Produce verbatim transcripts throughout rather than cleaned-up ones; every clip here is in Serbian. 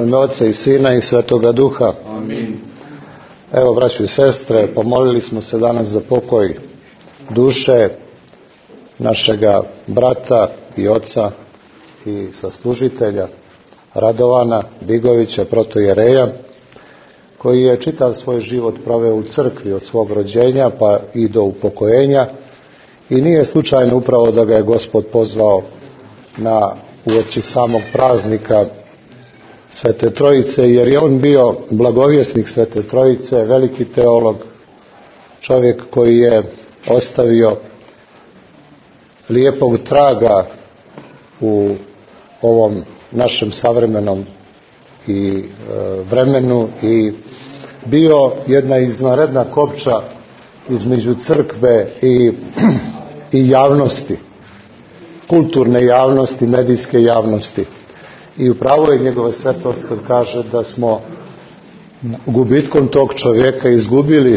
U ime Oca i Sina i Svetoga Duha. Amin. Evo, braćo i sestre, pomolili smo se danas za pokoj duše našega brata i oca i saslužitelja Radovana Digovića, protojereja, koji je čitav svoj život proveo u crkvi od svog rođenja pa i do upokojenja, i nije slučajno upravo da ga je Gospod pozvao na uoči samog praznika Svete Trojice, jer je on bio blagovjesnik Svete Trojice, veliki teolog, čovjek koji je ostavio lijepog traga u ovom našem savremenom i e, vremenu i bio jedna izvanredna kopča između crkve i, i javnosti, kulturne javnosti, medijske javnosti. I upravo je njegova svetost kad kaže da smo gubitkom tog čovjeka izgubili e,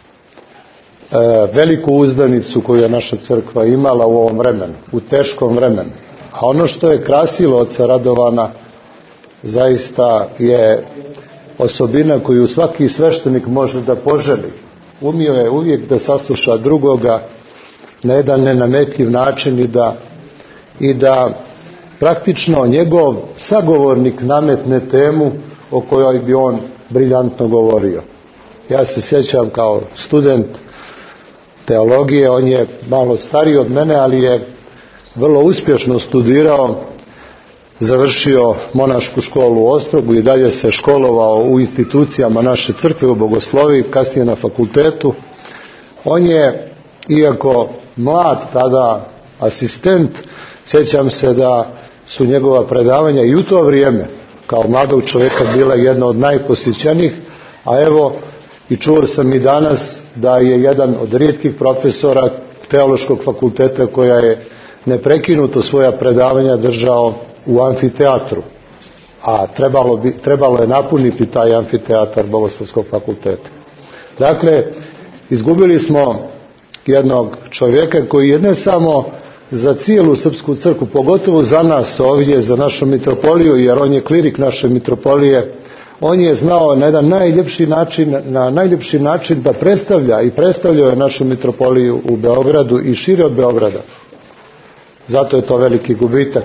veliku uzdanicu koju je naša crkva imala u ovom vremenu, u teškom vremenu. A ono što je krasilo oca Radovana zaista je osobina koju svaki sveštenik može da poželi. Umio je uvijek da sasluša drugoga na jedan nenametljiv način i da, i da praktično njegov sagovornik nametne temu o kojoj bi on briljantno govorio. Ja se sjećam kao student teologije, on je malo stariji od mene, ali je vrlo uspješno studirao, završio monašku školu u Ostrogu i dalje se školovao u institucijama naše crkve u bogosloviji, kasnije na fakultetu. On je, iako mlad tada asistent, sjećam se da su njegova predavanja i u to vrijeme kao mladog čovjeka bila jedna od najposjećenijih, a evo i čuo sam i danas da je jedan od rijetkih profesora teološkog fakulteta koja je neprekinuto svoja predavanja držao u amfiteatru, a trebalo, bi, trebalo je napuniti taj amfiteatar Bogoslovskog fakulteta. Dakle, izgubili smo jednog čovjeka koji je ne samo za cijelu srpsku crkvu, pogotovo za nas ovdje, za našu mitropoliju, jer on je klirik naše mitropolije, on je znao na jedan najljepši način, na najljepši način da predstavlja i predstavljao je našu mitropoliju u Beogradu i šire od Beograda. Zato je to veliki gubitak.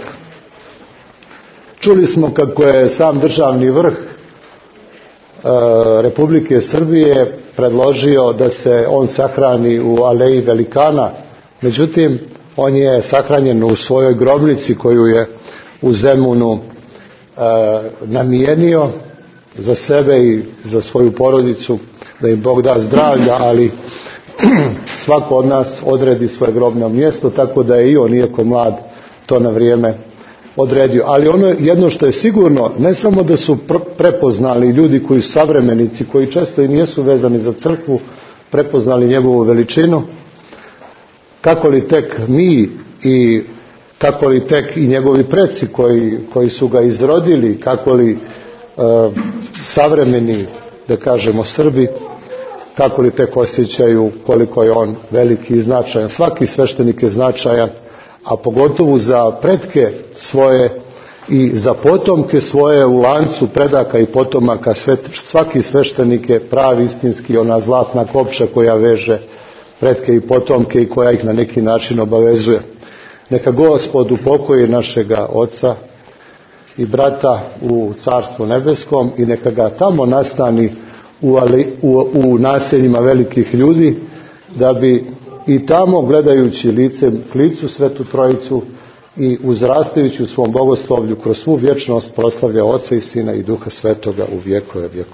Čuli smo kako je sam državni vrh e, Republike Srbije predložio da se on sahrani u aleji velikana, međutim on je sahranjen u svojoj grobnici koju je u Zemunu e, namijenio za sebe i za svoju porodicu, da im Bog da zdravlja, ali svako od nas odredi svoje grobno mjesto, tako da je i on, iako mlad, to na vrijeme odredio. Ali ono jedno što je sigurno, ne samo da su prepoznali ljudi koji su savremenici, koji često i nijesu vezani za crkvu, prepoznali njegovu veličinu, kako li tek mi i kako li tek i njegovi preci koji, koji su ga izrodili, kako li e, savremeni, da kažemo, Srbi, kako li tek osjećaju koliko je on veliki i značajan. Svaki sveštenik je značajan, a pogotovo za pretke svoje i za potomke svoje u lancu predaka i potomaka. Svaki sveštenik je pravi, istinski, ona zlatna kopča koja veže pretke i potomke i koja ih na neki način obavezuje. Neka Gospod upokoji našega oca i brata u Carstvu nebeskom i neka ga tamo nastani u, u, u naseljima velikih ljudi, da bi i tamo, gledajući licem k licu Svetu Trojicu i uzrastajući u svom bogoslovlju kroz svu vječnost, proslavlja Oca i Sina i Duha Svetoga u vjekove vjekova.